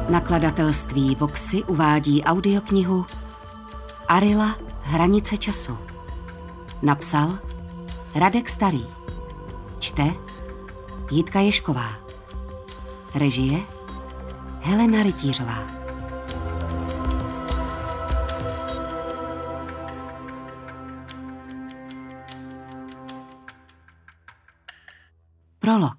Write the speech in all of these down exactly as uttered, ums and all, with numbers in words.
Nakladatelství Voxy uvádí audioknihu Arila Hranice času. Napsal Radek Starý. Čte Jitka Ježková. Režie Helena Rytířová. Prolog.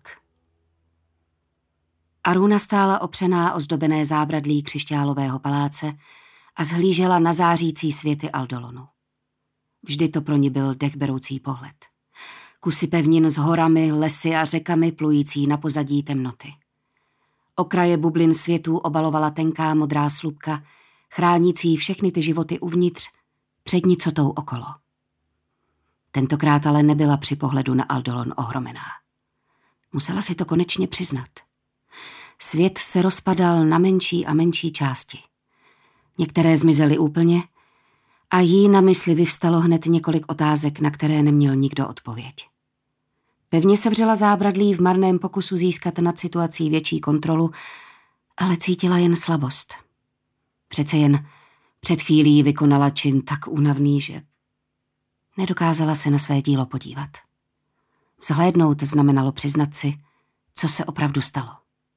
Aruna stála opřená o zdobené zábradlí křišťálového paláce a zhlížela na zářící světy Aldolonu. Vždy to pro ní byl dechberoucí pohled. Kusy pevnin s horami, lesy a řekami plující na pozadí temnoty. Okraje bublin světů obalovala tenká modrá slupka, chránící všechny ty životy uvnitř, před nicotou okolo. Tentokrát ale nebyla při pohledu na Aldolon ohromená. Musela si to konečně přiznat. Svět se rozpadal na menší a menší části. Některé zmizely úplně a jí na mysli vyvstalo hned několik otázek, na které neměl nikdo odpověď. Pevně sevřela zábradlí v marném pokusu získat nad situací větší kontrolu, ale cítila jen slabost. Přece jen před chvílí vykonala čin tak únavný, že nedokázala se na své dílo podívat. Vzhlédnout znamenalo přiznat si, co se opravdu stalo.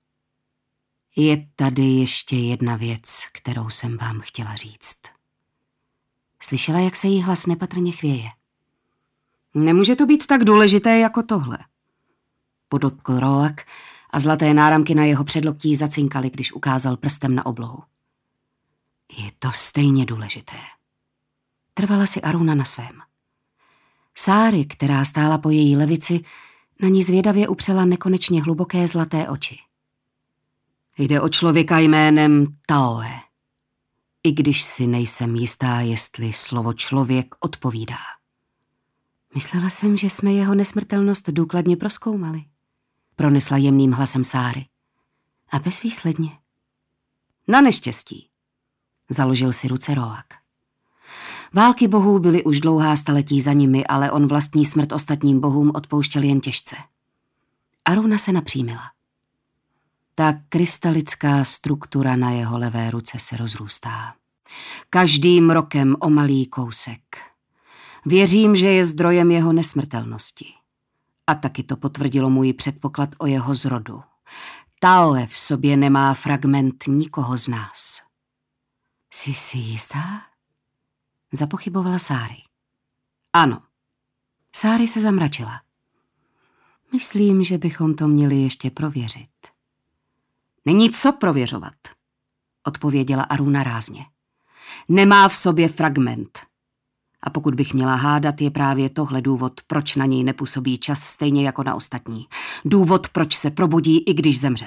Je tady ještě jedna věc, kterou jsem vám chtěla říct. Slyšela, jak se jí hlas nepatrně chvěje. Nemůže to být tak důležité jako tohle, podotkl Roak a zlaté náramky na jeho předloktí zacinkaly, když ukázal prstem na oblohu. Je to stejně důležité. Trvala si Aruna na svém. Sáry, která stála po její levici, na ní zvědavě upřela nekonečně hluboké zlaté oči. Jde o člověka jménem Taoe, i když si nejsem jistá, jestli slovo člověk odpovídá. Myslela jsem, že jsme jeho nesmrtelnost důkladně prozkoumali, pronesla jemným hlasem Sáry. A bezvýsledně. Na neštěstí, založil si ruce Roak. Války bohů byly už dlouhá staletí za nimi, ale on vlastní smrt ostatním bohům odpouštěl jen těžce. Aruna se napřímila. Ta krystalická struktura na jeho levé ruce se rozrůstá. Každým rokem o malý kousek. Věřím, že je zdrojem jeho nesmrtelnosti. A taky to potvrdilo můj předpoklad o jeho zrodu. Taoe v sobě nemá fragment nikoho z nás. Jsi si jistá? Zapochybovala Sáry. Ano. Sáry se zamračila. Myslím, že bychom to měli ještě prověřit. Není co prověřovat, odpověděla Aruna rázně. Nemá v sobě fragment. A pokud bych měla hádat, je právě tohle důvod, proč na něj nepůsobí čas stejně jako na ostatní. Důvod, proč se probudí, i když zemře.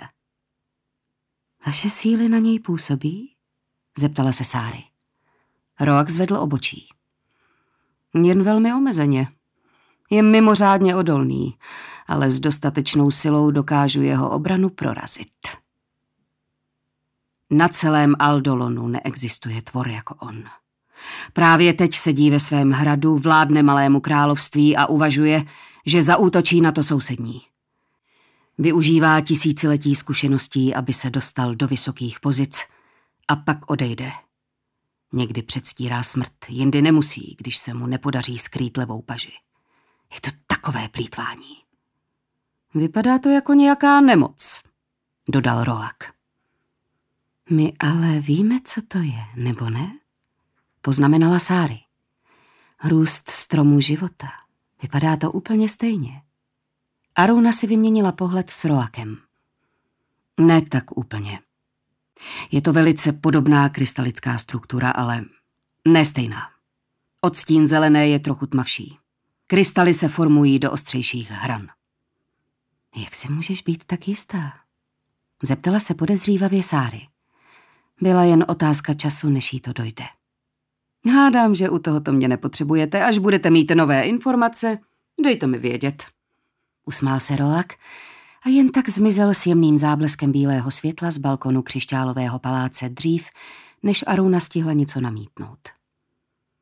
Vaše síly na něj působí? Zeptala se Sáry. Roak zvedl obočí. Jen velmi omezeně. Je mimořádně odolný, ale s dostatečnou silou dokážu jeho obranu prorazit. Na celém Aldolonu neexistuje tvor jako on. Právě teď sedí ve svém hradu, vládne malému království a uvažuje, že zaútočí na to sousední. Využívá tisíciletí zkušeností, aby se dostal do vysokých pozic a pak odejde. Někdy předstírá smrt, jindy nemusí, když se mu nepodaří skrýt levou paži. Je to takové plýtvání. Vypadá to jako nějaká nemoc, dodal Roak. My ale víme, co to je, nebo ne? Poznamenala Sáry. Růst stromu života. Vypadá to úplně stejně. Aruna si vyměnila pohled s Roakem. Ne tak úplně. Je to velice podobná krystalická struktura, ale ne stejná. Odstín zelené je trochu tmavší. Krystaly se formují do ostřejších hran. Jak si můžeš být tak jistá? Zeptala se podezřívavě Sáry. Byla jen otázka času, než jí to dojde. Hádám, že u tohoto mě nepotřebujete, až budete mít nové informace, dejte mi vědět. Usmál se Roak a jen tak zmizel s jemným zábleskem bílého světla z balkonu křišťálového paláce dřív, než Aruna stihla něco namítnout.